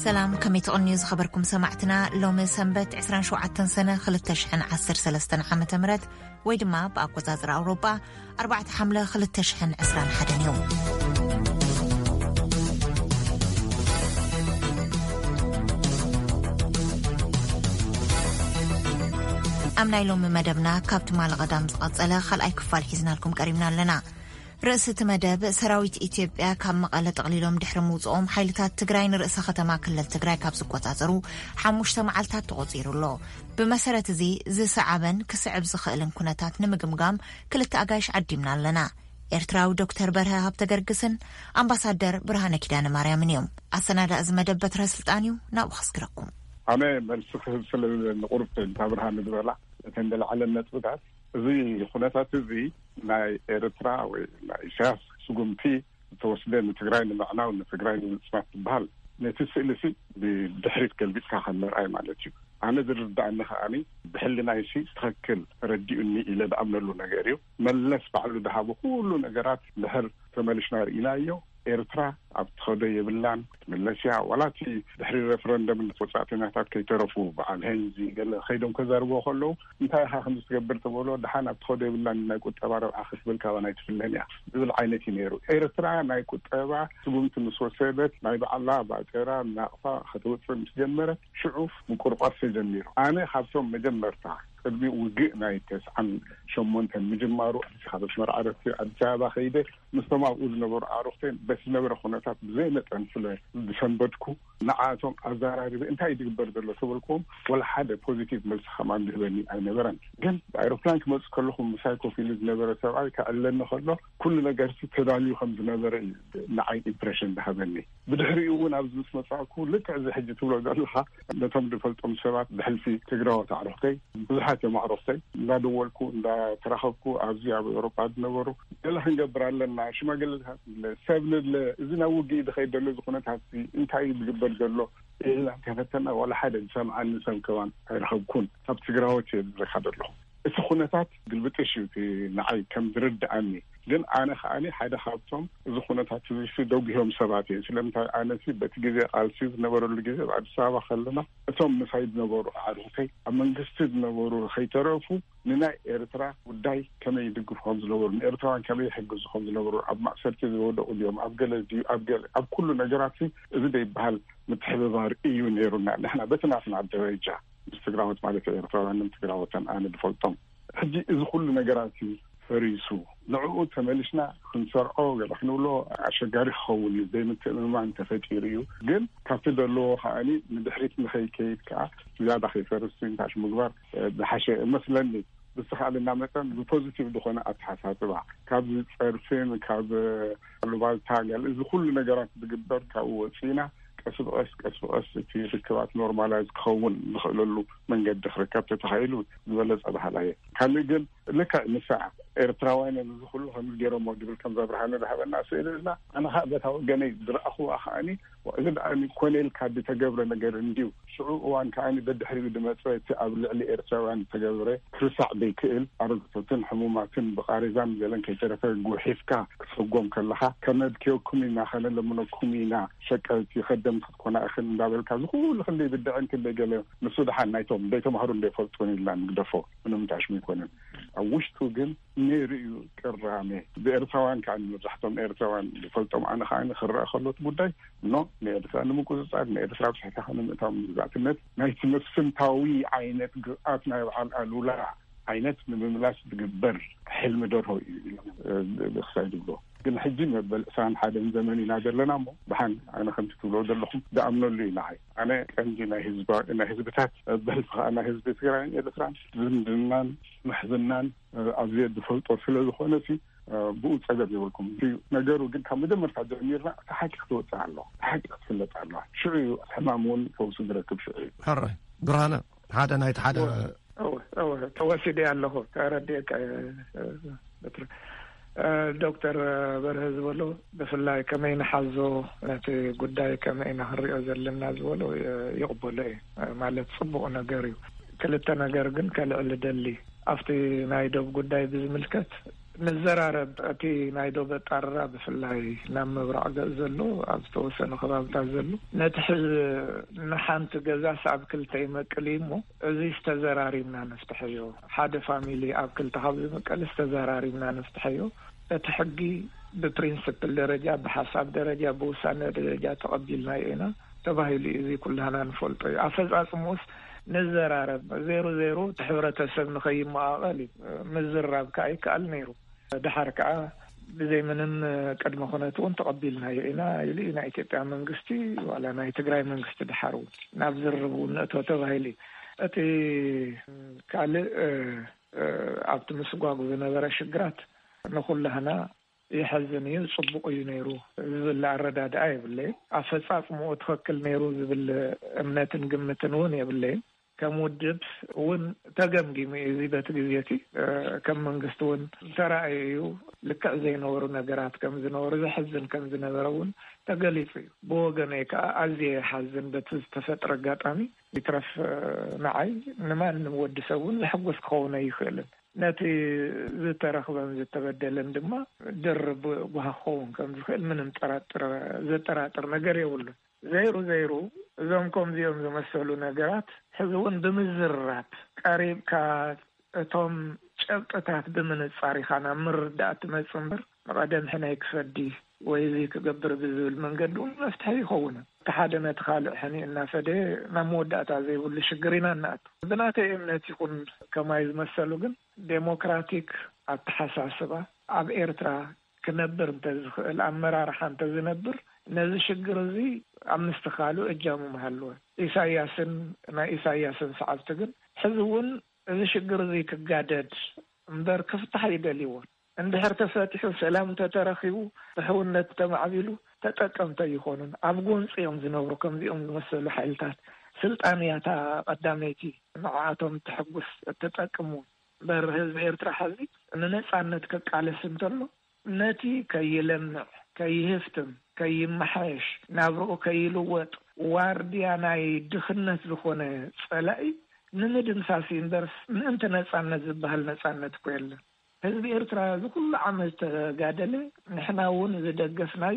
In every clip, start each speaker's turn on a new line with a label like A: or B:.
A: سلام كميت نيوز خبركم سمعتنا لوم سنبت 27 سنة 2013 عام تمرت ويدما بأقوزازر أوروبا 4 حملة 2021 يوم. أمنا يلوم مدبنا كابت مال غدام زقاصله خلأي كفال حزنا لكم قريبنا لنا رئيس مدب سراويت إثيوبيا كم مقالة تقليلهم دحر موزقهم حيلتات تجراي رئيس ختما كلل تجراي كابس قوتازرو حموش تمعلتات تغطير الله بمسارة زي صعبا كسعب زخيلن كنتات نمجمجام كل تأجاش عديمنا لنا إرتراو دكتور برها هبتجرجسن أمباسادر برهانة كدان مريم اليوم أصلا رئيس مدب بترس الثانيو ناوخسكركم
B: أنا بنسخ الغرب برهانة دولة تندل على النتوجات زي خناتات زي ناي إرترا وناي شاف سجون في توصلين تجرين معنا ونتجرين سمعت بحال نتسأل في بدحريت قلبي كحن رأي مالتي أنا درد عنها أني بحلنا شيء تأكل رديني إلى الأمر لنا غيره ملناش بعلو ذهب كل نجارات لهر ثمانية نار إلى إرترا أبتخدي باللان ملاشيا ولا تي تحرير ريفرندم التوسعتنا تاع كي تعرفوا بعد هنزي قال خيدهم كزاروا خلوا انتهى خمس تقبل تقولوا دحنا أبتخدي باللان نايكو تبارو آخر بالكوانات في الليل بذل عينتي نيرو إرترا نايكو تبع سبومت النصوصات نايب الله بعد إيرا ناقفة خطوات مجمرة شعوف مقربات سجنيرو أنا حاسم مجمرتها قلبي وجئنا يتس عن شمونت مجمرو هذا شمر عرفتي أجابة خيدة مستمع أقول نبر عرفتين بس نبر خناتات زينة أنفله بسنبتكو نعاتهم أزاري أنت هيدي بردر لسولكم ولا حدا بوزيتيف ملص خمان بهني أي نبران جن أيروبلان كملص كلهم مسايكو في النبر سواء كألنا خلا كل نجارسي تدالي خمس نبر نعي إمبريشن بهذني بدهريون أبز مساكو لك عز حجة تقول لها نتم دفلتهم سبات بحلفي تجرا تعرفتي بزحات معرفتي لا دولكو لا تراخبكو أزياء بأوروبا نبرو يلا هنجبر لنا شو ما قلتها السبب إذا وجي دخيل دلوز قناتها انتهي بجبر دلو إلا كفتنا ولا حدا سمع عن نسم كمان هيرخبكون طب تجراوات يرخدر لهم السخونات قلبتشي في نعي كم درد عني لأن أنا حدا خابتهم السخونات في دوجهم سبعتين سلمت أنا في بتجزء قالسيز نبرو الجزء بعد ساعة خلنا ثم نسايد نبرو عروسي أما نقصد نبرو خيترفو ننا إرترا وداي كم يدقوا خمس نبرو إرترا كم يحجزوا خمس نبرو أب ما سرت الوضع اليوم أب كل نجاراتي إذا يبهال متحضر إيو نيرونا نحن بتنا في الدرجة استقرامات مالك إرترا أنا استقرامات أنا دفلتهم هدي إذا كل نجاراتي فريسو نعود تملشنا خنصر أوغل إحنا له عشان خول دايما ما أنت فتيريو قل كافيد له خاني من دحريت من كيد كا زيادة خي فرسين تاش مجبر بحشة مثلا بس على النعمة بوزيتيف دخونا أتحسها تبع كاب فرسين كاب لوال تاجل إذا كل نجارات بقدر كأو فينا كسؤال في ركبات نورمالايز كون نخلله من قد ركبت تخيلوا ولا صباح عليه خلي قل لك نساء إرتراوين نزخلوا هم يجروا موجود كم زبرهان ذهب الناس إلى أنا هذا هو جني در أخو أخاني وإذا أنا كون الكاد تجبر نجار نديو شو وان كأني بدي حريق دمتوي تقابل على إرتراوين تجبره كرسع بيكل أرد تطن حمومات بقارزان جلن كيترفع جوحيفكا سوقهم كلها كند كيو كمينا خلنا لمن كمينا شكل يخدم تكون آخر من دابل كذا هو خلي بدي عنك اللي قاله نسود حال نايتهم بيتهم هارون ديفولتوني لان قدفوا منهم متعش ميكونن أوش توجن نيريو كرامي بإرتوان كان رحتهم إرتوان ديفولتهم أنا خاين خرّا خلوت بداي نو نيرتوان ممكن صار نيرتوان صحيح خلنا متهم ذات النت نايت نفسهم تاوي عينت قاتنا على الأولى عينت من الملاس تقبر حلم دوره بخسائر له قلنا حجين بالإنسان حدا من زماني نادر لنا مو بحن أنا خمسة ولاد لهم دعمنا اللي نعي أنا عندنا حزب أنا حزبتات بهالفقة أنا حزب سكران يدفران زندنان محزنان أزيد دفلت وفيلا دخونا في بقول سعيد بيقولكم في نجارو قلت هم دمر تعجب ميرنا تحكي خطوة تعالوا تحكي خطوة تعالوا شو حمامون فوق صدرك بشيء
C: حرة برهانة هذا نايت هذا
D: أو توسيدي الله كارديك دكتور برهز ولو بفلاي كما ينحزو نتي قداي كما ينهرئو زلنا زولو يقبل ايه مالت صبو نجاريو كلتا نجار قن كالعل دلي افتي نايدو قداي بزملكت نزرارب أتي نايدو بتعرّب في الله لما برع جزلو أبتوسن خبابتا زلو نتحل نحنت جزا سعب كل تيمة كليمو زي استزراري منا نفتحيو حدا فاميلي أب كل تحضي مكال استزراري منا نفتحيو تحقي ببرنسيب الدرجة بحساب درجة بوسانة درجة تقبلنا إينا تباهي زي كلها نفولت أفز أسموس نزرارب 0-0 تحورة السب نخيم مقالي مزراب كاي كأل نيرو دحركة بزي منن قد ما خناتون تقبلنا إينا يلينا إتبع منغستي ولا نا يتقراي منغستي دحارو نابزربو نأتو تباهي أتي كالي أبتمسقواقو بنظر الشقرات نقول لهنا يحزن يصبق ينيرو زل الرداد اي بالله افصاص مو تفكل نيرو زبل امناتن قمتن ون يبلين كمودب ون تغمغي مي بتغيتي كم منغستون ترايو لك زي نورو نغرات كم زنور زحزن كم زنورون تغليفي بوغنيك ازي حزن بتستفطر غاطامي يترف معي نمان نود سوون لحقوس خونا يخلن ناتي زترخبن زتبدلن دما درب بهخون كم زخل من زتراتر ነገር ይውል 0-0 زمكم زيوم زمسلو ነገራት ህዝቡን በመዝራት ቀሪብ ካቶም ጨብጠታት በመንጻሪ ኻና ምርዳት መጽምር ቀደም ሕና ይክፈዲ ወይዚ ከገብር ብዝብል መንገዱ መፍትሒ ይኸውን ተሓደመት ካልእ ሕኒ እናፈደ ናሞዳታ ዘይብሉ ሽግሪና እናት ብናተ እምነት ይኹን ከማይ ዝመሰሉ ግን ዴሞክራቲክ አተሐሳስባ ኣብ ኤርትራ ክነብር እንተዝኽእል ኣመራርሓ እንተዝነብር ነዚ ሽግር እዚ ኣምስት ካሉ እጃሙ መሃልወ ኢሳያስን ሰዓብቲ ግን ሕዝቡን እዚ ሽግር እዚ ክጋደድ እምበር ክፍታሕ ይደልይዎን እንድሕር ተፈቲሑ ሰላም ተተረኺቡ ብሕውነት ተማዕቢሉ ተጠቀምተ ይኾኑን ኣብ ጎንፂኦም ዝነብሩ ከምዚኦም ዝመሰሉ ሓይልታት ስልጣንያታ ቀዳመይቲ ንዓቶም ተሕጉስ ተጠቅሙ በር ህዝቢ ኤርትራ ሓዚ ንነጻነት ከቃለስ እንተሎ ነቲ ከይለምዕ ከይህፍትም ከይመሓየሽ ናብርኡ ከይልወጥ ዋርድያ ናይ ድኽነት ዝኾነ ጸላኢ ንምድምሳሲ እምበርስ ምእንቲ ነጻነት ዝበሃል ነጻነት እኮ የለን ህዝቢ ኤርትራ ዝኩሉ ዓመት ተጋደለ ንሕና እውን ዝደገፍናዩ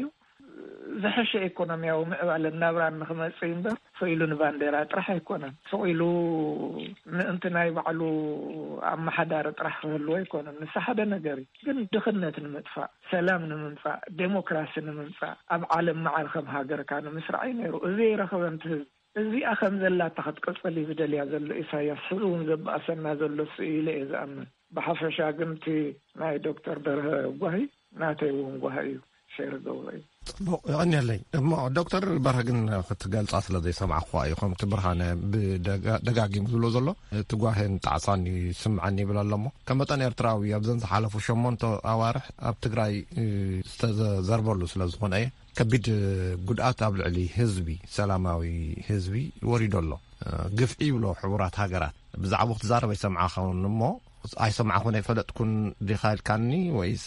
D: ዝሐሸ ኢኮኖሚያዊ ምዕባለ ናብራን ንኽመጽእ እምበር ፈኢሉ ንባንዴራ ጥራሕ ኣይኮነን ፈኢሉ ምእንቲ ናይ ባዕሉ ኣመሓዳሪ ጥራሕ ክህልዎ ኣይኮነን ንሳ ሓደ ነገር ግን ድኽነት ንምጥፋእ ሰላም ንምምጻእ ዴሞክራሲ ንምምጻእ ኣብ ዓለም መዓል ከም ሃገርካ ንምስራዕ ነይሩ እዚ ረኸበንቲ ህዝቢ እዚኣ ከም ዘላታ ክትቅፅል ዝደልያ ዘሎ ኢሳያስ ህዝቡን ዘበኣሰና ዘሎ ስኢለ እየ ዝኣምን بحفشة قمتي مع دكتور بره وهي ناتيون وهي شير قوي
C: يعني لي ما دكتور برهجن قال أصل ذي سمع خواي خم تبرهنا بدقاقي مزلو زلو تجاهن تعصاني سمعني بلا لمو كم تاني أرتراوي أبزن حالف وشمون تو أوارح أبتقرأي استاذ زربولوس لازمون أيه كبيد قد أتابع لي حزبي سلاماوي حزبي وريد الله قفعي ولو حوارات هاجرات بزعب وقت زارب يسمع خون مو أي سمع خوني فلت تكون دخال كاني ويس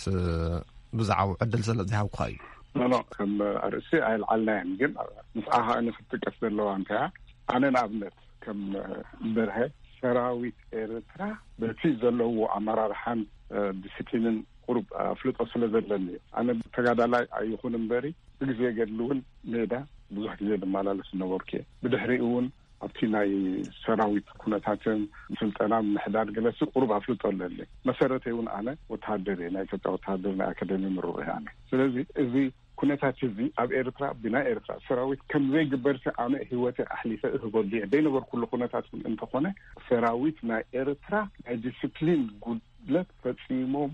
C: بزعو عدل سلة ذهب قاي
B: لا كم أرسي على العلان جن مسأها أنا فتك أسبر لو أنتها أنا نابنت كم برها سراوي إيرترا بتيز له أمرار حن ديسيبلين قرب فلت أصل زلني أنا تقعد على أيخون مباري بجزء جدلون ندا بزح جد مالال سنوركي بدحريون أبتناي سراوي كوناتاتن سلطنا محدار جلس قرب أفلط الله مسيرتي أنا وتحضرنا إذا وتحضرنا أكاديمي مروه أنا ስለዚህ እዚ ኩነታት እዚ ኣብ ኤርትራ ብና ኤርትራ ሰራዊት ከም ዘይግበርስ ኣነ ህይወት ኣሕሊፈ ህጎል ደይነበር ኩሉ ኩነታት እንተኾነ ሰራዊት ናይ ኤርትራ ናይ ዲሲፕሊን ጉድለት ፈጽሞም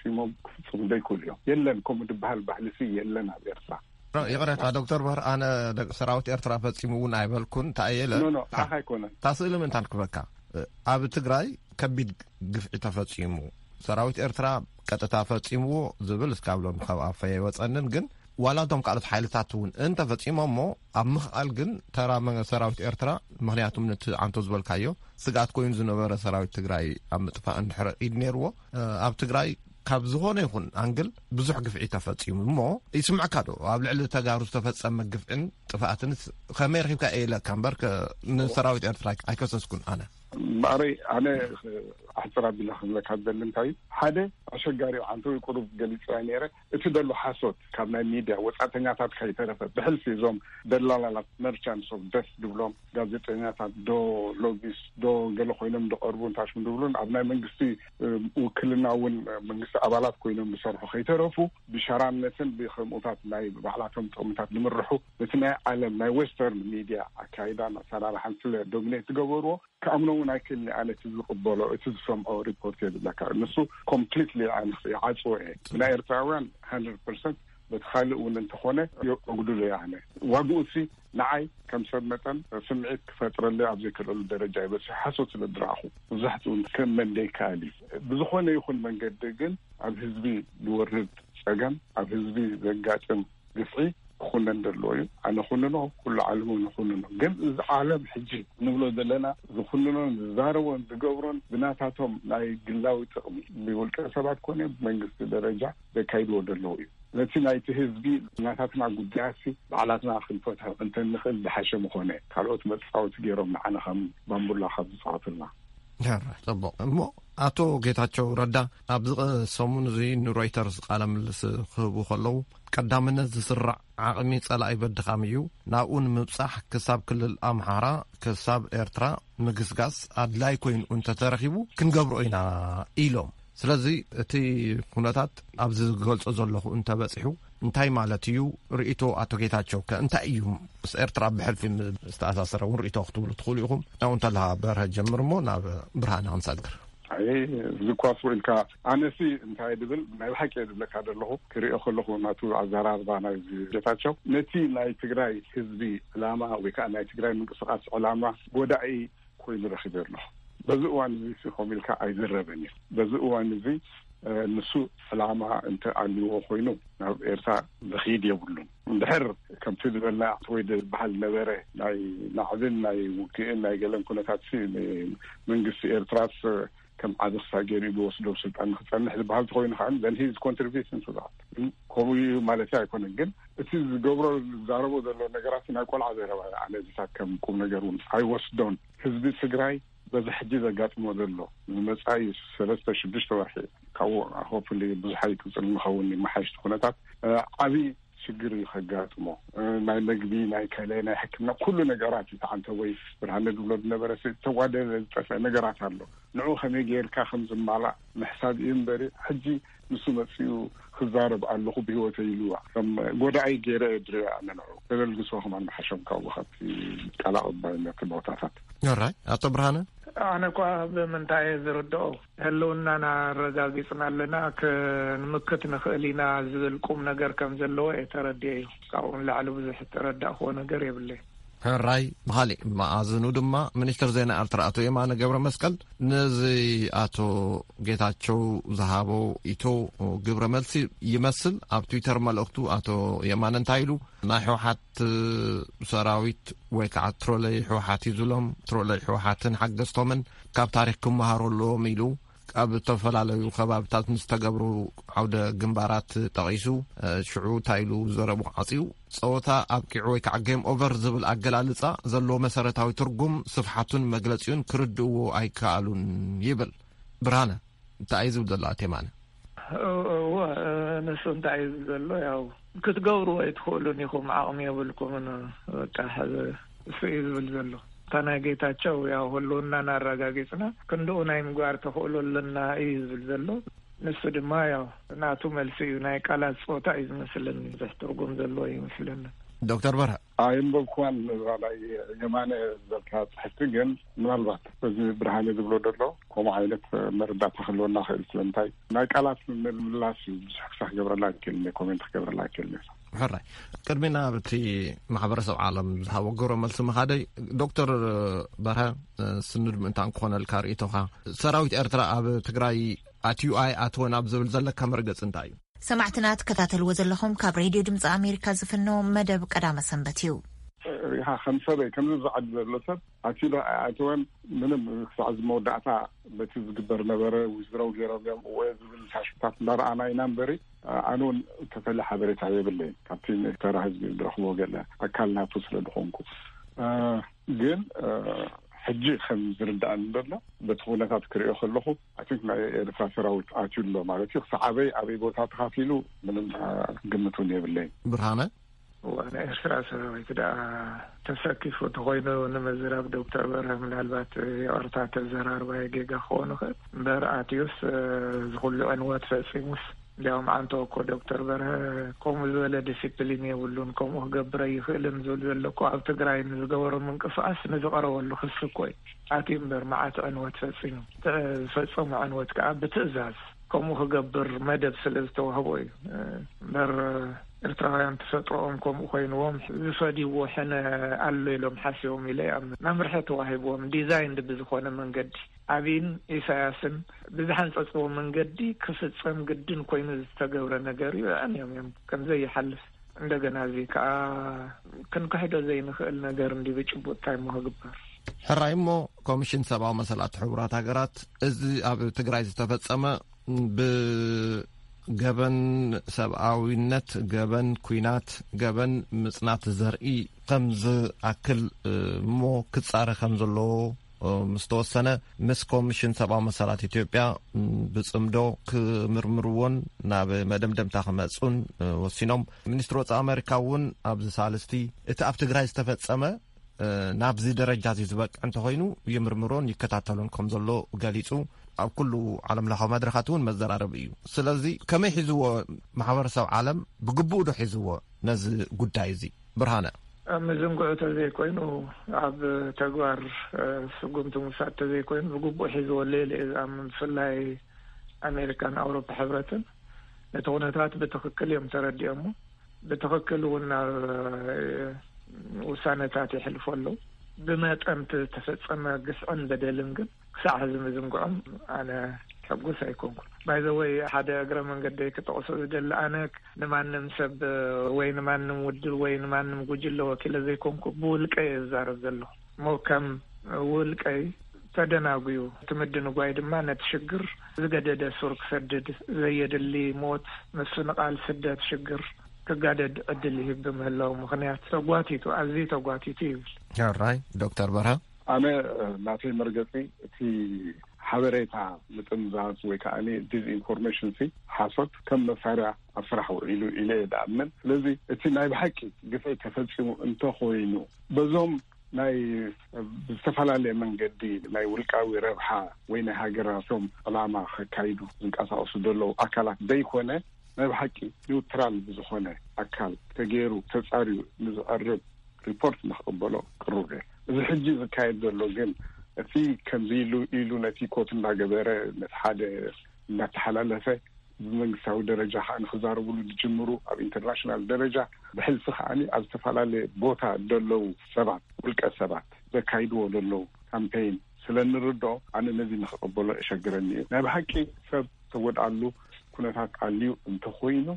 B: ክፍጽሙ ዘይክእሉ የለን ከምኡ ድበሃል ባህልሲ የለን ኣብ ኤርትራ
C: يقرأ دكتور بهر أنا سراوت إرترا فتسيمون عيبلكون تأيله
B: نو أخي كونه
C: تصل من تنكبكا أب تجراي كبيد قفع تفتسيمو سراوت إرترا كتتفتسيمو زبل سكابلون خوا في وصلنا جن ولا دم قالت حالتاتون أنت فتسيمو مو أمخ ألجن ترى من سراوت إرترا مهنياتهم من عن تزبل كايو سقعت كوين زنوبر سراوت تجراي أم تفان حر إدنيرو أب تجراي ካብ ዝኾነ ይኹን አንግል ብዙሕ ግፍዒ ተፈጽሙ እሞ ይስምዕ ካዶ ኣብ ልዕሊ ተጋሩ ዝተፈጸመ ግፍዕን ጥፋኣትን ከመይ ረኺብካ ኤለ ካምበር ንሰራዊት ኤርትራ ኣይከሰስኩን ኣነ
B: ماري أنا أحترم بالله لك هذا اللي حدا أشجاري عنده يقرب جليس عنيرة تدلوا حاسوت كمان ميديا وسأتنياتات كي تعرف بحل في زوم دلالة مرشانس أو دس دبلوم جازيتنياتات دو لوجيس دو قالوا خوينهم دو قربون تاش من دبلون أبناء منقصي وكلنا ون منقص أبالات خوينهم بصرخوا خي تعرفوا بشرام نتن بخموطات ناي بعلاتهم خموطات نمرحوا بتنا على ما ويسترن ميديا أكيدا مثلا راح نسل دومينيت جوورو كأمنون أكل على تزقبله تزفم أو ريبورت لك نسو completely عن عاصوه من إيرتاوان 100% بتخلوا إن تخونه يقولوا يعني وقوسي نعي كم سنة سمعت فترة اللي أبذكر الدرجة بس حسوت الدراخو زحتون كم من ديكالي بزخونه يخون من قدقن عب حزبي بورد سجن عب حزبي زقاتم قصعي خلنا ندلوي أنا خلنا كل عالمون خلنا جم عالم حجي نقوله دلنا خلنا زارون دجورون بناتهم لا يقلاو تقمي بيقول كسبات كونه بمنجست درجة بكيدو دلوي لكن لا يتهزبي بناتنا قداسي علاتنا خلفتها أنت نخل بحشم خونه كاروت متصاوت جيرهم معنا خم بامبولا خذ صعطنا
C: طب مو أتو جيتاتشو ردا أبزغ سومون زي رويترز قال ملس خبو خلو قدامنا زسرع عقمي صلا يبدخاميو ناون مبصح كساب كل الامحاره كساب إرترا مغسغاس ادلاي كوين انت ترخيبو كنغبرو اينا ايلوم سلازي تي كوناتات ابز غلص زلخو انت بصحو انتي مالتيو ريتو اتو جيتاتشو كانت ايوم بس إرترا بحلف استاساسرو ريتو اختو تدخليهم او انت لها برها جمرمو نا برهان انصدر
B: أي ذكواس وإلك أنا سي انتهى دبل ما الحكي دبلك هذا اللهو كري أخو اللهو ناتو عزارات بانا جتاتشو نتي لا تجري حزبي علامة وكأن لا تجري من قصص علامة وداعي كوين رخيبر له بزقوا عن زي في خميلك عايز الربني بزقوا عن زي نسوء علامة أنت عليه خوينو إرتاع بخيد يقولون دحر كم تدبل لا تويد بحال نبره لا نعذن لا وكأن لا يقولون كنا تاتسي من قص إرتراس كم عدد ساجري بوصلوا سلطان خصنا نحن بحال خوين خان then his contribution to that كوي مالتي يكون الجن it is جبر زاربو دلو نجاراتنا كل عذرة على ذي كم كم نجارون I was done حزب السجراي بس حديث جات موديله المسعي ثلاثة شدشت واحد كوا هو في اللي بزحيك المخوني ما حاجة خناتات عبي شجري خجات مو ما نجبي ما يكلينا حكمنا كل نجارات عن توي برهان الولد نبرة توادر نجارات هلو نوع خميجي الكاخم زمالة محساد ينبري حجي نسمة فيه خزارب على لخو بيو تيلوا كم وداعي غير ادري انا نوع بدل قصوهم عن حشم كوخت على أربعين كبوتات
C: يراي أتبرهانه
D: أنا كوا بمنتهى زردو هلونا أنا رجعنا لنا كنمكتنا خلينا زلكم نجار كم زلوا يتردي كون لعلو بزح تردى هو نجار يبلي
C: هراي بحالي ما أظنوا دما منشتر زينا أرتر أتو يما أنا قبر مسكال نزي أتو جيتاتشو ذهابو إتو قبر ملسي يمثل أب تويتر مالأختو أتو يما ننتايلو ناحو حات سراويت ويكا ترولي حوحاتي زلهم ترولي حوحاتن حق دستومن كاب تاريخكم مهارو اللو ميلو أب تفلالو خبابتات نستقبرو عودة جنبارات تغيسو شعو تايلو زربو عصيو صوتا أبكعوي كعجيم أوفر زبل أجلالصا زلو مسارتاوي ترجم صفحاتون مجلسيون كردو أي كالون يبل برهانة تعيزو دلاتي معنا
D: نسون تعيز دلو ياو كتقوروا يدخلون يخوم معهم يبلكم أنا كهذا سيد بالزلو أنا جيتاتشو يا هلونا نرجعنا كندونا يمقار تقولون لنا إيز بالزلو نسود ما يا ناتو ملسي نايك على صوت إيز مثلاً زحترقم زلوي مثلاً
C: دكتور برها
B: أيام بكون على جمانة ذكرت حتى من الوقت بس برهاني دبلو دلو كم عائلة مردا تخلونا خير سلنتاي نايك على من اللاسي صح جبر الله كلمة كومنت جبر الله كلمة
C: حرة كرمنا بتي محبرة عالم هوا جورا ملسم هذا دكتور برها سند من تانكون الكاريتوها سراويت إرترا أب تجري أتيو أي أتونا بزول زلك كمرجع سنتايو
A: سمعتنا كتات الوزن لهم كاب راديو دمز أمريكا زفنو مدى بقدام سنبتيو
B: ها خمسة بي كم زعد لسب أتيلا أتوان منهم خصاص مودعتا بتزجبر نبرة وزرو جرام وزبل تشتات نار أنا ينام بري أنون تفلح بري تعيب بالليل كابتن ترى هزبي برخو قال أكلنا توصل دخونكو جن ሕጂ ከም ዝርዳእን ዘሎ በቲ ኩነታት ክሪኦ ከለኹ ኣቲክ ናይ ኤርትራ ሰራዊት ኣትዩሎ ማለት እዩ ክሳዕ ኣበይ ቦታ ተኻፊሉ ምንም ግምቱን የብለይ
D: ብርሃነ ዋና ኤርትራ ሰራዊት ዳ ተሰኪፉ ተኮይኑ ንመዝራብ ዶክተር በርሀ ምናልባት የኦርታ ተዘራርባ ጌጋ ክኾኑ ኽእል እምበር ኣትዩስ ዝኩሉ ዕንወት ፈፂሙስ እንዲያውም አንተ እኮ ዶክተር በርሀ ከምኡ ዝበለ ዲሲፕሊን የብሉን ከምኡ ክገብረ ይኽእልን ዝብል ዘለኮ ኣብ ትግራይ ንዝገበሮ ምንቅስቃስ ንዝቀረበሉ ክስ እኮ እዩ ኣትዩ እምበር መዓት ዕንወት ፈፂሙ ዝፈፀሙ ዕንወት ከዓ ብትእዛዝ ከምኡ ክገብር መደብ ስለ ዝተዋህቦ እዩ እምበር ኤርትራውያን ተፈጥሮኦም ከምኡ ኮይንዎም ዝፈዲዎ ሕነ ኣሎ ኢሎም ሓሲቦም ኢለ መምርሒ ተዋሂቦም ዲዛይን ብዝኾነ መንገዲ ኣብይን ኢሳያስን ብዝሓንፀፅዎ መንገዲ ክፍፀም ግድን ኮይኑ ዝተገብረ ነገር እዩ እዮም ከምዘይ ይሓልፍ እንደገና እዚ ከዓ ክንካሕዶ ዘይንኽእል ነገር እንዲ ብጭቡጥ ታይሞ ክግበር
C: ሕራይ እሞ ኮሚሽን ሰብኣዊ መሰላት ሕቡራት ሃገራት እዚ ኣብ ትግራይ ዝተፈፀመ ገበን ሰብኣዊነት ገበን ኩናት ገበን ምጽናት ዘርኢ ከምዝ ኣክል ሞ ክጻረ ከም ዘለዎ ምስተወሰነ ምስ ኮሚሽን ሰብኣዊ መሰላት ኢትዮጵያ ብጽምዶ ክምርምርዎን ናብ መደምደምታ ክመጹን ወሲኖም ሚኒስትር ወጻኢ ኣሜሪካ እውን ኣብዚ ሳልስቲ እቲ ኣብ ትግራይ ዝተፈጸመ ናብዚ ደረጃ እዚ ዝበቅዕ እንተኮይኑ ይምርምሮን ይከታተሉን ከም ዘሎ ገሊጹ ኣብ ኩሉ ዓለም ለኻዊ መድረኻት እውን መዘራረብ እዩ ስለዚ ከመይ ሒዝዎ ማሕበረሰብ ዓለም ብግቡእ ዶ ሒዝዎ ነዚ ጉዳይ እዚ ብርሃነ
D: መዘንጉዑ ተዘይኮይኑ ኣብ ተግባር ስጉምቲ ሙሳድ ተዘይኮይኑ ብግቡእ ሒዝዎ ሌለ ብፍላይ ኣሜሪካን ኣውሮፓ ሕብረትን ነቲ ኩነታት ብትክክል እዮም ተረዲኦሞ ብትክክል እውን ውሳነታት ይሕልፉ ኣለዉ ብመጠን ተፈጸመ ግስዕን በደልን ግን ክሳዕ ሕዚ ምዝንጉዖም ኣነ ሕጉስ ኣይኮንኩን ባይዘወይ ሓደ እግረ መንገዲ ክጠቕሶ ዝደሊ ኣነ ንማንም ሰብ ወይ ንማንም ውድብ ወይ ንማንም ጉጅለ ወኪለ ዘይኮንኩ ብውልቀይ ዝዛረብ ዘለኹ ሞ ከም ውልቀይ ተደናጉዩ ትምድን ጓይ ድማ ነቲ ሽግር ዝገደደ ሱር ክሰድድ ዘየድሊ ሞት ምስንቃል ስደት ሽግር ክጋደድ ዕድል ይህብ ምህላው ምክንያት ተጓቲቱ ኣዝዩ ተጓቲቱ ይብል
C: ያራይ ዶክተር በርሀ
B: ኣነ ናተይ መርገፂ እቲ ሓበሬታ ምጥምዛዝ ወይ ከዓኒ ዲስኢንፎርሜሽን ሓሶት ከም መሳርያ ኣብ ስራሕ ውዒሉ ኢለ የድኣምን ስለዚ እቲ ናይ ብሓቂ ግፍዒ ተፈፂሙ እንተኮይኑ በዞም ናይ ብዝተፈላለየ መንገዲ ናይ ውልቃዊ ረብሓ ወይ ናይ ሃገራቶም ዕላማ ከካይዱ ዝንቀሳቀሱ ዘለዉ ኣካላት ዘይኮነ ናይ ብሓቂ ኒውትራል ብዝኾነ ኣካል ተገይሩ ተጻርዩ ንዝቐርብ ሪፖርት ንኽቕበሎ ቅሩብ እየ እዚ ሕጂ ዝካየድ ዘሎ ግን እቲ ከምዚ ኢሉ ነቲ ኮት እናገበረ ነቲ ሓደ እናተሓላለፈ ብመንግስታዊ ደረጃ ከዓ ንክዛረብሉ ዝጅምሩ ኣብ ኢንተርናሽናል ደረጃ ብሕልፊ ከዓኒ ኣብ ዝተፈላለየ ቦታ ዘለዉ ሰባት ውልቀ ሰባት ዘካይድዎ ዘለዉ ካምፔይን ስለንርድኦ ኣነ ነዚ ንኽቕበሎ የሸግረኒ እዩ ናይ ብሓቂ ሰብ ተወድኣሉ ኩነታት ኣልዩ እንተኮይኑ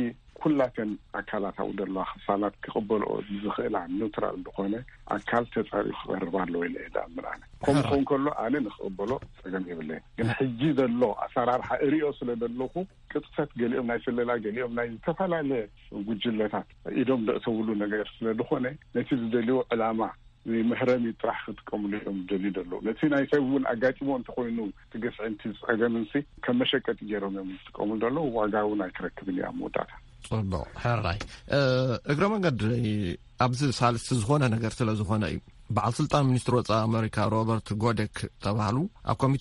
B: ብኩላተን ኣካላት ኣብ ዘለዋ ክፋላት ክቕበልኦ ዝኽእላ ኒውትራል ዝኾነ ኣካል ተጻሪዩ ክቐርብ ኣለዎ ኢለ እዳምራነ ከምኡ ክኸውን ከሎ ኣነ ንኽቕበሎ ፀገም የብለይ ግን ሕጂ ዘሎ ኣሰራርሓ እሪኦ ስለ ዘለኹ ቅጥፈት ገሊኦም ናይ ስለላ ገሊኦም ናይ ዝተፈላለየ ጉጅለታት ኢዶም ደእተውሉ ነገር ስለ ዝኾነ ነቲ ዝደልዮ ዕላማ መህረሚ ጥራሕ ክጥቀምሉ እዮም ደልዩ ደሎ ነቲ ናይ ሰብ እውን ኣጋጢሞ እንተኮይኑ ትገስዕንቲ ፀገምንሲ ከም መሸቀጢ ገይሮም እዮም ዝጥቀምሉ ደሎ ዋጋ እውን ኣይክረክብን እያ መወዳእታ
C: ጽቡቕ ሕራይ እግረ መንገዲ ኣብዚ ሳልስቲ ዝኾነ ነገር ስለ ዝኾነ እዩ በዓል ስልጣን ሚኒስትር ወፃኢ ኣሜሪካ ሮበርት ጎደክ ተባሃሉ ኣብ ኮሚቴ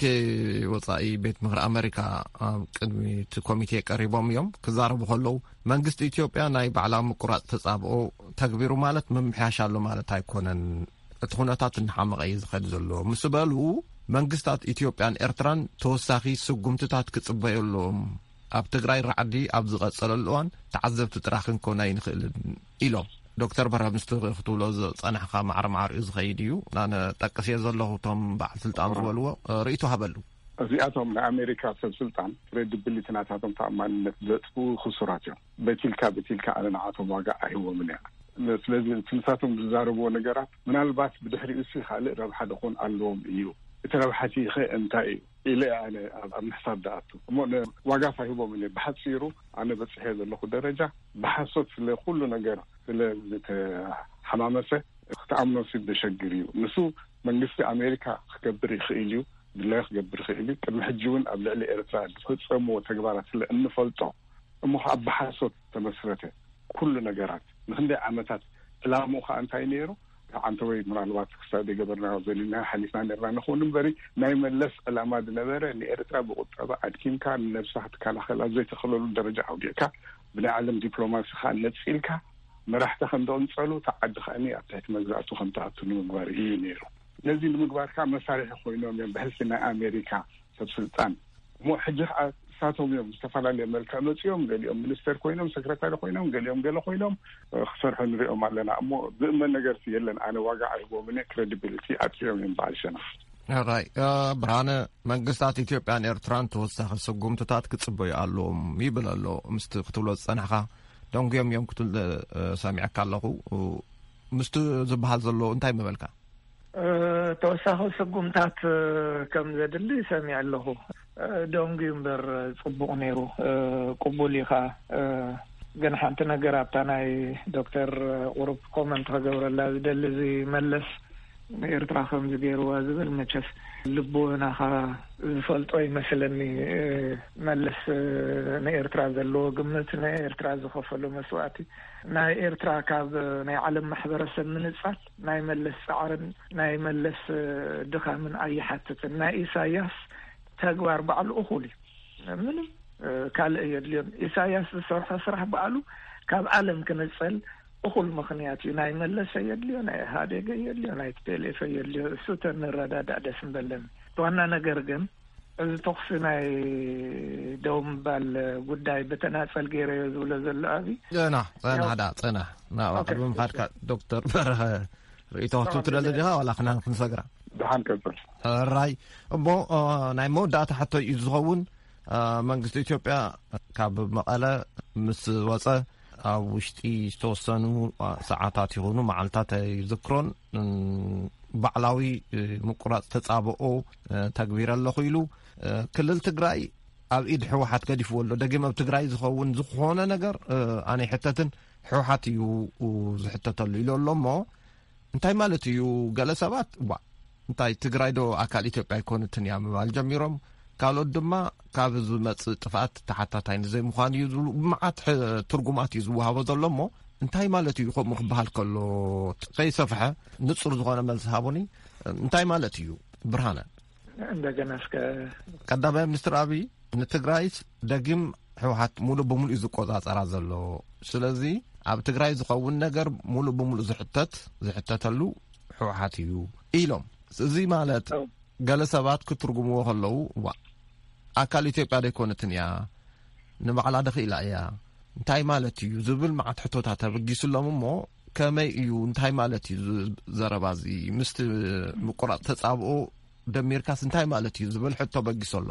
C: ወፃኢ ቤት ምክሪ ኣሜሪካ ኣብ ቅድሚ እቲ ኮሚቴ ቀሪቦም እዮም ክዛረቡ ከለዉ መንግስቲ ኢትዮጵያ ናይ ባዕላዊ ምቁራፅ ተጻብኦ ተግቢሩ ማለት ምምሕያሽ ኣሎ ማለት ኣይኮነን እቲ ኩነታት እናሓመቐ እዩ ዝኸድ ዘሎ ምስ በሉ መንግስታት ኢትዮጵያን ኤርትራን ተወሳኺ ስጉምትታት ክጽበየሎም ኣብ ትግራይ ራዕዲ ኣብ ዝቐጸለሉ እዋን ተዓዘብቲ ጥራሕ ክንኮና ይንኽእልን ኢሎም ዶክተር በርሀ ምስትኽትብሎ ዝጸናሕካ ማዕረማዕሪኡ ዝኸይድ እዩ ናነ ጠቅስ እየ ዘለኹ እቶም በዓል ስልጣን ዝበልዎ ርእይቶ ሃበሉ
B: እዚኣቶም ናይ ኣሜሪካ ሰብ ስልጣን ክሬዲቢሊቲ ናታቶም ተኣማንነት ዘጥፉ ክሱራት እዮም በቲልካ ኣነ ንዓቶም ዋጋ ኣይህቦምን እያ ስለዚ ትንሳቶም ዝዛረብዎ ነገራት ምናልባት ብድሕሪኡ ሲ ካልእ ረብሓ ድኾን ኣለዎም እዩ እቲ ረብሓቲ ኸ እንታይ እዩ ኢለ ኣነ ኣብ ምሕሳብ ደኣቱ እሞ ዋጋ ሳይህቦም እየ ብሓፂሩ ኣነ በፅሐ ዘለኹ ደረጃ ብሓሶት ስለ ኩሉ ነገር ስለ ዝተሓማመሰ ክትኣምኖ ሲ ደሸግር እዩ ንሱ መንግስቲ ኣሜሪካ ክገብር ይኽእል እዩ ብላይ ክገብር ይኽእል እዩ ቅድሚ ሕጂ እውን ኣብ ልዕሊ ኤርትራ ዝፈጸሙ ተግባራት ስለ እንፈልጦ እሞ ኣብ ባሓሶት ተመስረተ ኩሉ ነገራት ንክንደይ ዓመታት ዕላምኡ ከዓ እንታይ ነይሩ አንተ ወይ ምናልባት ክሳደ ገበርና ዘሊና ሓሊፍና ነርና ነኾኑ በሪ ናይ መለስ ዕላማ ዝነበረ ንኤርትራ ብቁጠባ ኣድኪምካ ንነብስኻ ትከላኸል ኣብ ዘይተኸለሉ ደረጃ ኣውዲዕካ ብናይ ዓለም ዲፕሎማሲ ከዓ ነፂልካ መራሕቲ ከምዘንፀሉ ተዓድኸኒ ኣብ ትሕቲ መግዛእቱ ከምተኣቱ ንምግባር እዩ ነይሩ ነዚ ንምግባር ከዓ መሳርሒ ኮይኖም እዮም ብሕልፊ ናይ ኣሜሪካ ሰብ ስልጣን እሞ ሕጂ ከዓ ሳቶም እዮም ዝተፈላለዩ መልክዕ መፅኦም ገሊኦም ሚኒስተር ኮይኖም ሰክረታሪ ኮይኖም ገሊኦም ገለ ኮይኖም ክሰርሑ ንሪኦም ኣለና እሞ ዝእመን ነገር የለን ኣነ ዋጋ ኣይቦምን ክሬዲቢሊቲ ኣጥዮም እዮም በዓል ሸነኽ
C: ራይ ብርሃነ መንግስታት ኢትዮጵያን ኤርትራን ተወሳኺ ስጉምትታት ክጽበዩ ኣለዎም ይብል ኣሎ ምስቲ ክትብሎ ዝጸናሕኻ ደንጉዮም እዮም ክትብል ሰሚዕካ ኣለኹ ምስቲ ዝበሃል ዘሎ እንታይ መበልካ
D: ተወሳኺ ስጉምታት ከም ዘድሊ ሰሚዕ ኣለኹ ደንጉ እምበር ጽቡቕ ነይሩ ቅቡል ኢኻ ግን ሓንቲ ነገር ኣብታ ናይ ዶክተር ቁሩብ ኮመንት ከገብረላ ዝደሊ እዚ መለስ ኤርትራ ከም ዝገይርዋ ዝብል መቸስ ልቦናኻ ዝፈልጦ ይመስለኒ መለስ ንኤርትራ ዘለዎ ግምት ንኤርትራ ዝኸፈሉ መስዋዕቲ ናይ ኤርትራ ካብ ናይ ዓለም ማሕበረሰብ ምንጻል ናይ መለስ ጻዕርን ናይ መለስ ድኻምን ኣይሓትትን ናይ ኢሳያስ ተግባር በዓሉ እኹል ምንም ካልእ የድልዮም ኢሳያስ ዝሰርሖ ስራሕ በዓሉ ካብ ዓለም ክንጸል እኹል ምኽንያት እዩ ናይ መለስ የድልዮ ናይ ኢህአዴግ የድልዮ ናይ ቲፒኤልኤፍ የድልዮ እሱ ተንረዳዳእ ደስ ንበለኒ ዋና ነገር ግን እዚ ተኽሲ ናይ ደው ምባል ጉዳይ በተናጸል ገይረዮ ዝብሎ ዘሎ abi
C: ፅና ናቅድሚ ምኻድካ ዶክተር በርሀ ርእይቶቱ ትደሊ ዲኻ ዋላ ክና ክንሰግራ
B: ብሓን ቀፅል
C: ራይ እሞ ናይ መወዳእታ ሕቶ እዩ ዝኸውን መንግስቲ ኢትዮጵያ ካብ መቐለ ምስ ወፀ ኣብ ውሽጢ ዝተወሰኑ ሰዓታት ይኹኑ መዓልታት ይዝክሮን ባዕላዊ ምቁራፅ ተጻብኦ ተግቢር ኣለኹ ኢሉ ክልል ትግራይ ኣብ ኢድ ሕወሓት ገዲፍዎ ኣሎ ደጊም ኣብ ትግራይ ዝኸውን ዝኾነ ነገር ኣነ ሕተትን ሕወሓት እዩ ዝሕተተሉ ኢሉ ኣሎ እሞ እንታይ ማለት እዩ ገለ ሰባት እንታይ ትግራይ ዶ ኣካል ኢትዮጵያ ኣይኮነትን እያ ምባል ጀሚሮም ካልኦት ድማ ካብ ዝመፅእ ጥፍኣት ተሓታታይ ንዘይምዃኑ እዩ ዝብሉ ብመዓት ትርጉማት እዩ ዝወሃቦ ዘሎ እሞ እንታይ ማለት እዩ ከምኡ ክበሃል ከሎ ከይሰፍሐ ንጹር ዝኾነ መልሲ ሃቡኒ እንታይ ማለት እዩ ብርሃነ
D: እንደገና እስከ
C: ቀዳማይ ሚኒስትር ኣብይ ንትግራይ ደጊም ሕወሓት ሙሉእ ብሙሉእ እዩ ዝቆፃፀራ ዘሎ ስለዚ ኣብ ትግራይ ዝኸውን ነገር ሙሉእ ብሙሉእ ዝሕተተሉ ሕወሓት እዩ ኢሎም እዚ ማለት ገለ ሰባት ክትርጉምዎ ከለዉ ኣካል ኢትዮጵያ ደይኮነትን እያ ንባዕላ ደኺኢላ እያ እንታይ ማለት እዩ ዝብል መዓት ሕቶታት ተበጊሱሎም እሞ ከመይ እዩ እንታይ ማለት እዩ ዘረባ እዚ ምስቲ ምቁራፅ ተጻብኦ ደሚርካስ እንታይ ማለት እዩ ዝብል ሕቶ በጊሱ ኣሎ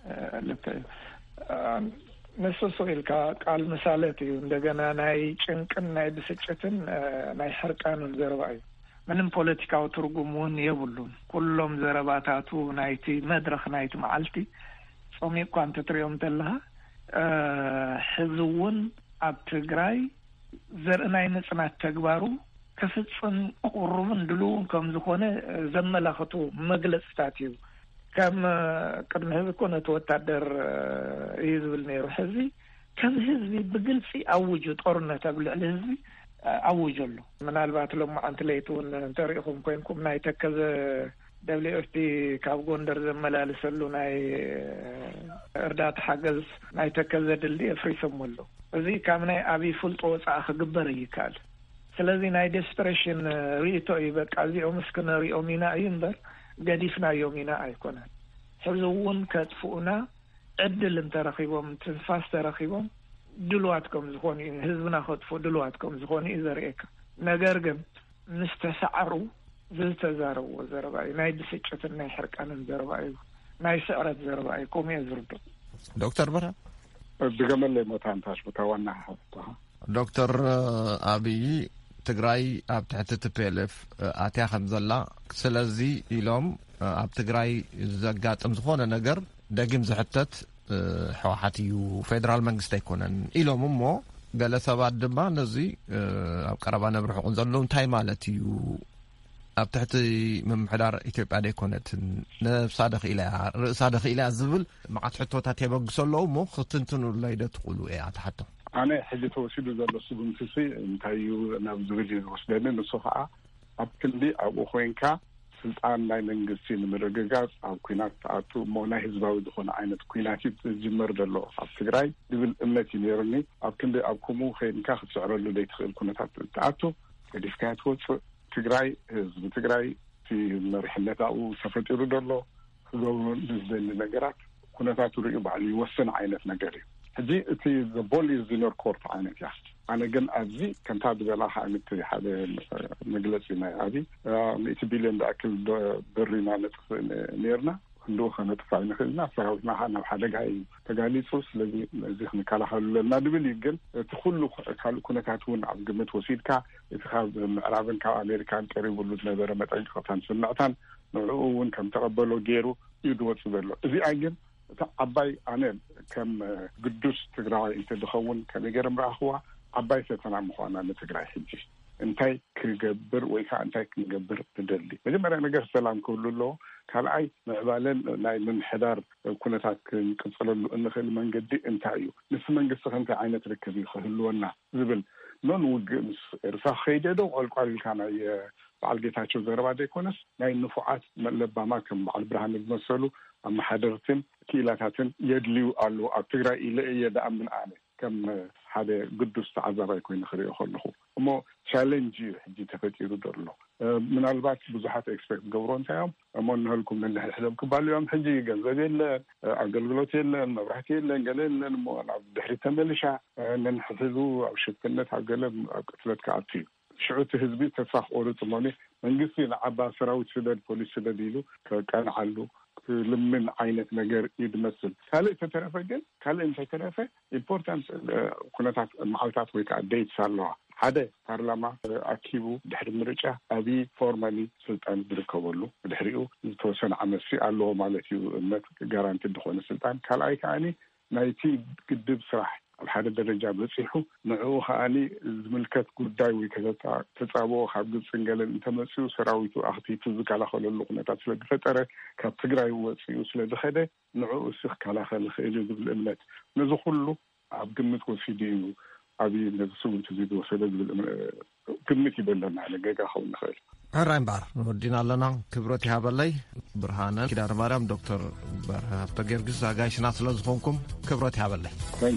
D: ንሱ ኢልካ ቃል ምሳሌት እዩ እንደገና ናይ ጭንቅን ናይ ብስጭትን ናይ ሕርቃንን ዘረባ እዩ ምንም ፖለቲካዊ ትርጉም እውን የብሉን ኩሎም ዘረባታቱ ናይቲ መድረኽ ናይቲ መዓልቲ ጾሚእኳ እንትትሪኦም ተለኻ ሕዚ እውን ኣብ ትግራይ ዘርእናይ ምጽናት ተግባሩ ክፍጽም ቁሩብን ድሉውን ከም ዝኾነ ዘመላኽቱ መግለጽታት እዩ ከም ቅድሚ ህዝቢ ኮነ ወታደር እዩ ዝብል ነይሩ ሕዚ ከም ህዝቢ ብግልፂ ኣውጁ ጦርነት ኣብ ልዕሊ ህዝቢ ኣውጀሉ ምናልባት ሎማዓንቲ ለይቱን እንተሪኢኹም ኮይንኩም ናይ ተከዘ WFP ካብ ጎንደር ዘመላልሰሉ ናይ እርዳታ ሓገዝ ናይ ተከዘ ድልድል ኣፍሪሶም ኣሎ እዚ ካብ ናይ ኣብይ ፍልጦ ወፃእ ክግበር ይካል ስለዚ ናይ ዴስፕሬሽን ሪቶ እዩ በቃ እዚኦም እስክንሪኦም ኢና እዩ እምበር ገዲፍናዮም ኢና ኣይኮነን ሕዚ እውን ከጥፍኡና ዕድል እንተረኺቦም ትንፋስ ተረኺቦም ድልዋት ከም ዝኾኑ ህዝብና ከጥፉ ድልዋት ከም ዝኾኑ እዩ ዘርእየካ ነገር ግን ምስተሰዓሩ ዝተዛረቡ ዘረባ እዩ ናይ ብስጭትን ናይ ሕርቃንን ዘረባ እዩ ናይ ስዕረት ዘረባ እዩ ከምኡ እየ ዝርድእ
C: ዶክተር በራ
B: ብገመለይ ሞታንታሽ ቦታዋና ሓፍታ
C: ዶክተር ኣብይ ትግራይ ኣብ ትሕቲ TPLF ኣትያ ከም ዘላ ስለዚ ኢሎም ኣብ ትግራይ ዘጋጥም ዝኾነ ነገር ደጊም ዝሕተት ሕወሓት እዩ ፌደራል መንግስቲ ኣይኮነን ኢሎም እሞ ገለ ሰባት ድማ ነዚ ኣብ ቀረባ ነብርሑን ዘሎ እንታይ ማለት እዩ ኣብ ትሕቲ ምምሕዳር ኢትዮጵያ ደይኮነት ነብሳ ደኺኢላ ርእሳ ደኺኢላ ዝብል መዓት ሕቶታት የበግሶ ኣለዉ እሞ ክትንትኑለይ ዶ ትኽእሉ እያ ተሓቶ
B: ኣነ ሕጂ ተወሲዱ ዘሎ ስጉምትሲ እንታይ እዩ ናብ ዝብል ዝወስደኒ ንሱ ከዓ ኣብ ክንዲ ኣብኡ ኮይንካ ስልጣን ናይ መንግስቲ ንምርግጋጽ ኣብ ኩናት ተኣቱ እሞ ናይ ህዝባዊ ዝኾነ ዓይነት ኩናት ዝጅመር ዘሎ ኣብ ትግራይ ዝብል እምነት እዩ ነይሩኒ ኣብ ክንዲ ኣብ ከምኡ ከይንካ ክትስዕረሉ ዘይትኽእል ኩነታት ተኣቱ ገዲፍካ ትወፅእ ትግራይ ህዝቢ ትግራይ እቲ መሪሕነት ኣብኡ ተፈጢሩ ዘሎ ክገብሩ ዝደሊ ነገራት ኩነታት ርኡ ባዕሉ ይወስን ዓይነት ነገር እዩ ሕጂ እቲ ቦል ኢዝ ኢን ዮር ኮርት ዓይነት እያ ኣነ ግን ኣብዚ ከምታ ዝበላኻ ዓይነት ሓደ መግለፂ ናይ ኣቢ 100 ቢልዮን ዝኣክል ብሪ ናነጥፍ ነርና ክንደው ከነጥፋ ንኽእልና ሰራዊትና ናብ ሓደጋ እዩ ተጋሊጹ ስለዚ እዚ ክንከላኸሉ ለና ድብል እዩ ግን እቲ ኩሉ ካልእ ኩነታት እውን ኣብ ግምት ወሲድካ እቲ ካብ ምዕራብን ካብ ኣሜሪካን ቀሪቡሉ ዝነበረ መጠንቀቕታን ስምዕታን ንዕኡ እውን ከም ተቐበሎ ገይሩ እዩ ዝወፅእ ዘሎ እዚኣ ግን እታ ዓባይ ኣነ ከም ቅዱስ ትግራዋይ እንተድኸውን ከመይ ገይረ ምረኣኽዋ ዓባይ ፈተና ምዃና ንትግራይ ሕጂ እንታይ ክገብር ወይ ከዓ እንታይ ክንገብር ትደሊ መጀመርያ ነገር ሰላም ክህሉ ኣለዎ ካልኣይ ምዕባለን ናይ ምምሕዳር ኩነታት ክንቅፅለሉ እንኽእል መንገዲ እንታይ እዩ ንስ መንግስቲ ከንታይ ዓይነት ርክብ ክህልወና ዝብል ኖን ውግእ ምስ ኤርትራ ከይደ ዶ ቆልቋል ኢልካ ናይ በዓል ጌታቸው ዘረባ ዘይኮነስ ናይ ንፉዓት መለባማ ከም በዓል ብርሃን ዝመሰሉ ኣመሓደርትን ክኢላታትን የድልዩ ኣለዉ ኣብ ትግራይ ኢለ እየ ደኣምን ኣነ ከም ሓደ ቅዱስ ተዓዛባይ ኮይኑ ክሪኦ ከለኹ እሞ ቻሌንጅ ሕጂ ተፈጢሩ ዘሎ ምናልባት ብዙሓት ኤክስፔክት ገብሮ እንታይ እዮም እሞ ንህልኩም ንሕድሕዶም ክባሉ እዮም ሕጂ ገንዘብ የለን ኣገልግሎት የለን መብራህቲ የለን ገለ የለን እሞ ናብ ድሕሪ ተመልሻ ነንሕሕዙ ኣብ ሽፍነት ኣብ ገለ ኣብ ቅትለት ከኣቱ እዩ ሽዑቲ ህዝቢ ተስፋ ክቆርፅ እሞኒ መንግስቲ ንዓባ ሰራዊት ስደድ ፖሊስ ስደድ ኢሉ ከቀንዓሉ ልምን ዓይነት ነገር ይድመስል ካልእ ተተረፈ ግን ካልእ እንታይ ተረፈ ኢምፖርታንት ኩነታት መዓልታት ወይ ከዓ ዴትስ ኣለዋ ሓደ ፓርላማ ኣኪቡ ድሕሪ ምርጫ ኣብይ ፎርማሊ ስልጣን ዝርከበሉ ድሕሪኡ ዝተወሰነ ዓመት ኣለዎ ማለት እዩ እምነት ጋራንቲ ዝኾነ ስልጣን ካልኣይ ከዓኒ ናይቲ ግድብ ስራሕ ኣብ ሓደ ደረጃ በፂሑ ንዕኡ ከዓኒ ዝምልከት ጉዳይ ወይ ተጻብኦ ካብ ግብፅን ገለን እንተመፅኡ ሰራዊቱ ኣኽቲቱ ዝከላኸለሉ ኩነታት ስለዝፈጠረ ካብ ትግራይ ወፂኡ ስለዝኸደ ንዕኡ ክከላኸል ክእል ዝብል እምነት ነዚ ኩሉ ኣብ ግምት ወሲዱ እዩ ኣብይ ነዚ ስጉምቲ ዝወሰደ ዝብል ግምት ይበለና ነገጋ ክኸውን ንኽእል
C: ሕራይ እምበር ንወዲና ኣለና ክብረት ይሃበለይ ብርሃነ ኪዳነ ማርያም ዶክተር በርሃብተ ጊዮርጊስ ኣጋይሽና ስለ ዝኾንኩም ክብረት ይሃበለይ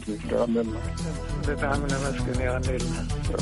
D: በጣም ነመስግን ያለና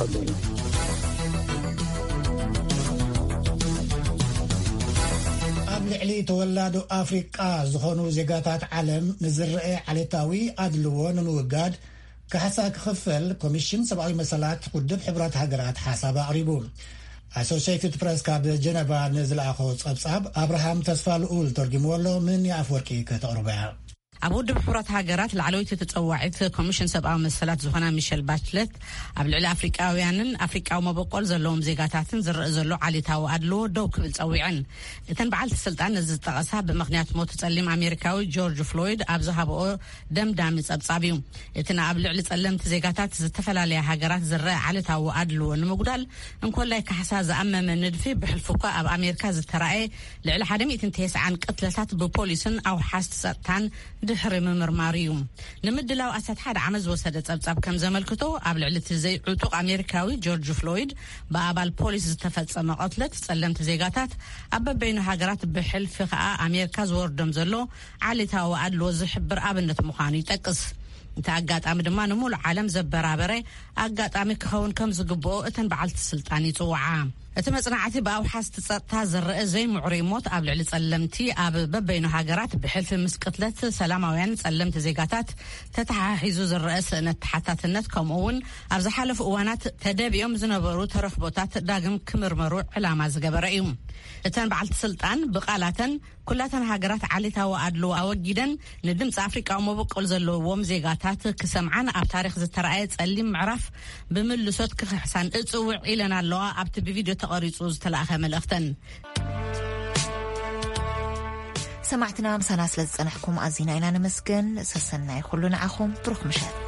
E: ኣብ ልዕሊ ተወላዱ ኣፍሪቃ ዝኾኑ ዜጋታት ዓለም ንዝርአ ዓሌታዊ ኣድልዎ ንምውጋድ ካሕሳ ክኽፈል ኮሚሽን ሰብኣዊ መሰላት ውድብ ሕብራት ሃገራት ሓሳብ ኣቕሪቡ ኣሶሲየትድ ፕሬስ ካብ ጀነቫ ንዝለኣኾ ጸብጻብ ኣብርሃም ተስፋልኡል ተርጊምዎ ኣሎ ምን የኣፍወርቂ ከተቕርበ
F: ኣብ ውድብ ሕብራት ሃገራት ላዕለወይቲ ተጸዋዒት ኮሚሽን ሰብኣዊ መሰላት ዝኾና ሚሸል ባችለት ኣብ ልዕሊ ኣፍሪቃውያንን ኣፍሪቃዊ መበቆል ዘለዎም ዜጋታትን ዝርአ ዘሎ ዓሌታዊ ኣድልዎ ደው ክብል ጸዊዐን እተን በዓልቲ ስልጣን ነዚ ዝጠቐሳ ብምኽንያት ሞት ጸሊም ኣሜሪካዊ ጆርጅ ፍሎይድ ኣብ ዝሃብኦ ደምዳሚ ጸብጻብ እዩ እቲ ኣብ ልዕሊ ጸለምቲ ዜጋታት ዝተፈላለያ ሃገራት ዝርአ ዓሌታዊ ኣድልዎ ንምጉዳል እንኮላይ ካሕሳ ዝኣመመ ንድፊ ብሕልፉካ ኣብ ኣሜሪካ ዝተረኣየ ልዕሊ 190 ቅትለታት ብፖሊስን ኣውሓስ ጸጥታን ድሕሪ ምምርማር እዩ ንምድላው 11 ዓመት ዝወሰደ ጸብጻብ ከም ዘመልክቶ ኣብ ልዕሊ እቲ ዘይዕጡቕ ኣሜሪካዊ ጆርጅ ፍሎይድ ብኣባል ፖሊስ ዝተፈጸመ ቅትለት ጸለምቲ ዜጋታት ኣብ በበይኑ ሃገራት ብሕልፊ ከዓ ኣሜሪካ ዝወርዶም ዘሎ ዓሌታዊ ኣድልዎ ዝሕብር ኣብነት ምዃኑ ይጠቅስ እቲ ኣጋጣሚ ድማ ንሙሉእ ዓለም ዘበራበረ ኣጋጣሚ ክኸውን ከም ዝግብኦ እተን በዓልቲ ስልጣን ይጽውዓ እቲ መጽናዕቲ ብኣውሓስ ጸጥታ ዝርአ ዘይምዕሩይ ሞት ኣብ ልዕሊ ጸለምቲ ኣብ በበይኑ ሃገራት ብሕልፊ ምስቅትለት ሰላማውያን ጸለምቲ ዜጋታት ተተሓሒዙ ዝርአ ስእነት ተሓታትነት ከምኡውን ኣብ ዝሓለፉ እዋናት ተደቢኦም ዝነበሩ ተረኽቦታት ዳግም ክምርመሩ ዕላማ ዝገበረ እዩ እተን በዓልቲ ስልጣን ብቃላተን ኩላተን ሃገራት ዓሌታዊ ኣድልዎ ኣወጊደን ንድምፂ ኣፍሪቃዊ መበቆል ዘለዎም ዜጋታት ክሰምዓን ኣብ ታሪክ ዝተረኣየ ጸሊም ምዕራፍ ብምልሶት ክሕሳን እጽውዕ ኢለን ኣለዋ ኣብቲ ብቪድዮ ተቐሪጹ ዝተላእኸ መልእኽተን
A: ሰማዕትና ምሳና ስለ ዝጸንሕኩም ኣዚና ኢና ንመስገን ሰሰናይ ኩሉ ንዓኹም ብሩኽ ምሸት